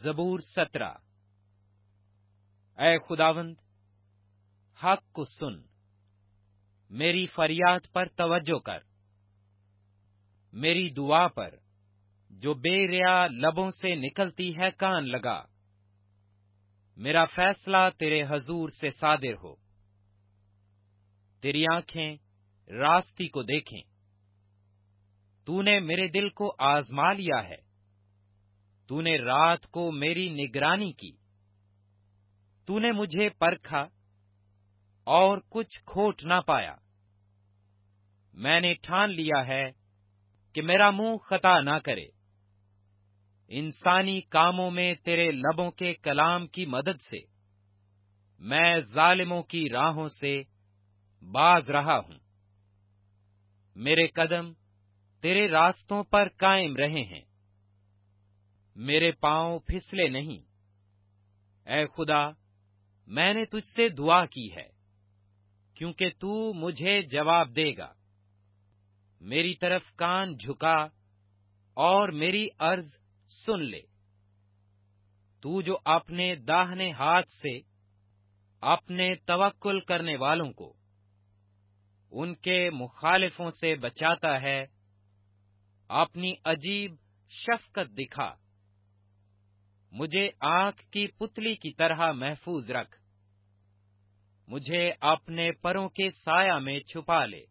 زبور 17۔ اے خداوند، حق کو سن، میری فریاد پر توجہ کر، میری دعا پر جو بے ریا لبوں سے نکلتی ہے کان لگا۔ میرا فیصلہ تیرے حضور سے صادر ہو، تیری آنکھیں راستی کو دیکھیں۔ تو نے میرے دل کو آزما لیا ہے، تو نے رات کو میری نگرانی کی، تو نے مجھے پرکھا اور کچھ کھوٹ نہ پایا۔ میں نے ٹھان لیا ہے کہ میرا منہ خطا نہ کرے، انسانی کاموں میں تیرے لبوں کے کلام کی مدد سے میں ظالموں کی راہوں سے باز رہا ہوں۔ میرے قدم تیرے راستوں پر قائم رہے ہیں، میرے پاؤں پھسلے نہیں۔ اے خدا، میں نے تجھ سے دعا کی ہے، کیونکہ تو مجھے جواب دے گا۔ میری طرف کان جھکا اور میری عرض سن لے۔ تو جو اپنے داہنے ہاتھ سے اپنے توکل کرنے والوں کو ان کے مخالفوں سے بچاتا ہے، اپنی عجیب شفقت دکھا۔ مجھے آنکھ کی پتلی کی طرح محفوظ رکھ، مجھے اپنے پروں کے سایہ میں چھپا لے،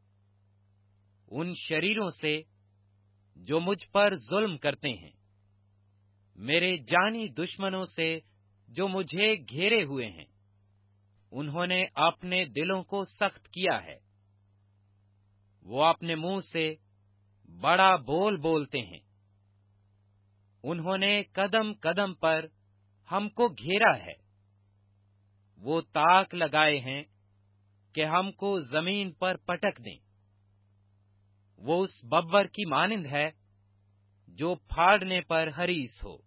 ان شریروں سے جو مجھ پر ظلم کرتے ہیں، میرے جانی دشمنوں سے جو مجھے گھیرے ہوئے ہیں۔ انہوں نے اپنے دلوں کو سخت کیا ہے، وہ اپنے منہ سے بڑا بول بولتے ہیں۔ انہوں نے قدم قدم پر ہم کو گھیرا ہے، وہ تاک لگائے ہیں کہ ہم کو زمین پر پٹک دیں۔ وہ اس ببر کی مانند ہے جو پھاڑنے پر حریص ہو،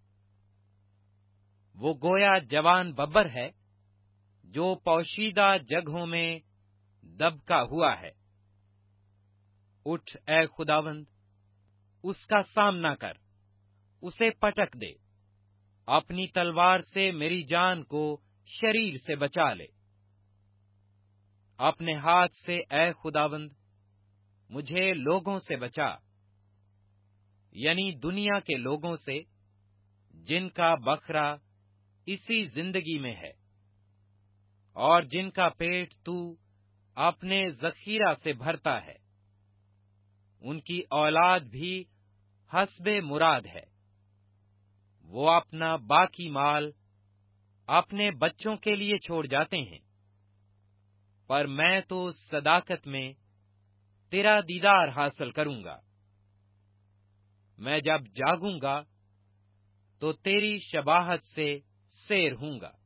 وہ گویا جوان ببر ہے جو پوشیدہ جگہوں میں دبکا ہوا ہے۔ اٹھ اے خداوند، اس کا سامنا کر، اسے پٹک دے، اپنی تلوار سے میری جان کو شریر سے بچا لے۔ اپنے ہاتھ سے اے خداوند مجھے لوگوں سے بچا، یعنی دنیا کے لوگوں سے جن کا بکھرا اسی زندگی میں ہے، اور جن کا پیٹ تو اپنے ذخیرہ سے بھرتا ہے۔ ان کی اولاد بھی حسب مراد ہے، وہ اپنا باقی مال اپنے بچوں کے لیے چھوڑ جاتے ہیں، پر میں تو صداقت میں تیرا دیدار حاصل کروں گا۔ میں جب جاگوں گا تو تیری شباہت سے سیر ہوں گا۔